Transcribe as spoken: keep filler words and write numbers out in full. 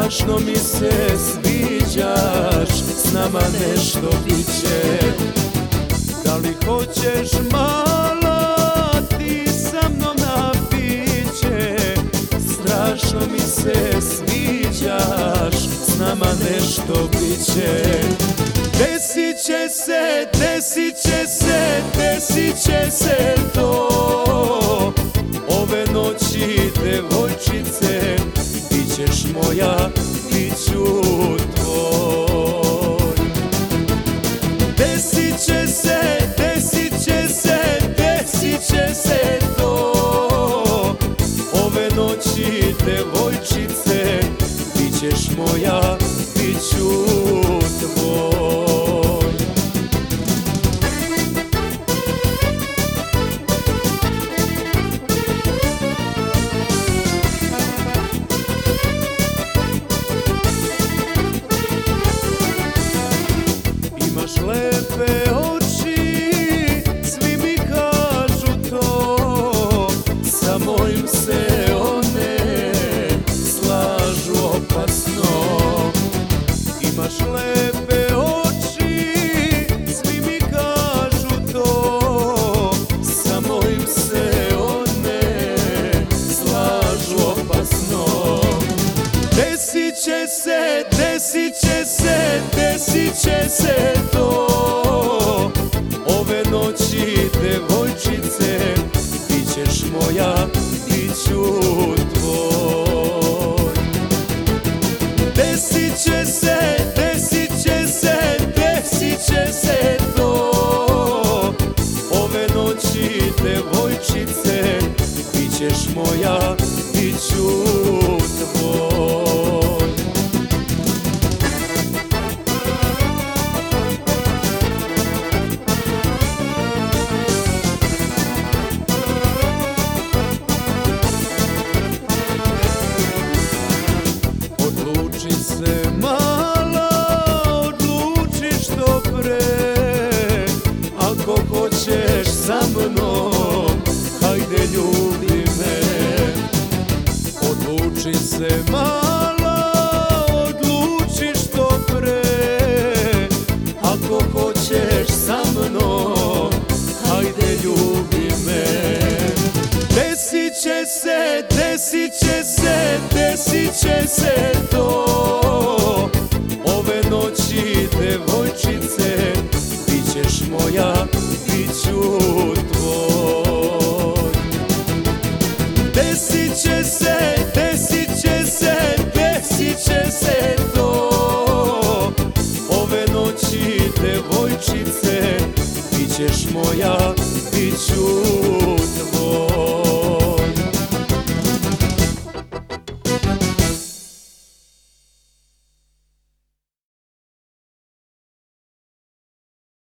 strašno mi se sviđaš, s nama nešto biće. Da li hoćeš mala ti sa mnom na piće? Strašno mi se sviđaš, s nama nešto biće. Desit će se, desit će se, desit će se to. Ove noći, devojčice, bit ćeš moja, bit ću tvoj. Desit će se, desit će se, desit će se to. Ove noći, devojčice, bit ćeš moja, bit ću tvoj. Imaš lepe oči, svi mi kažu to, sa mojim se one slažu opasno. Imaš lepe oči, svi mi kažu to, sa mojim se one slažu opasno. Desit će se, desit će se, desit će se to. Ove noći, devojčice, bit ćeš moja, bit ću tvoj. Desit će se, desit će se, desit će se to. Ove noći, devojčice, bit ćeš moja, bit ću tvoj. Odluči se mala, odluči što pre. Ako hoćeš sa mnom, hajde ljubi me. Odluči se mala, odluči što pre. Ako hoćeš sa mnom, hajde ljubi me. Desit će se, desit će se, desit će se to. Ove noći, devojčice, bit ćeš moja, bit ću tvoj. Desit će se, desit će se, desit će se to. Ove noći, devojčice, bit ćeš moja, bit ću tvoj.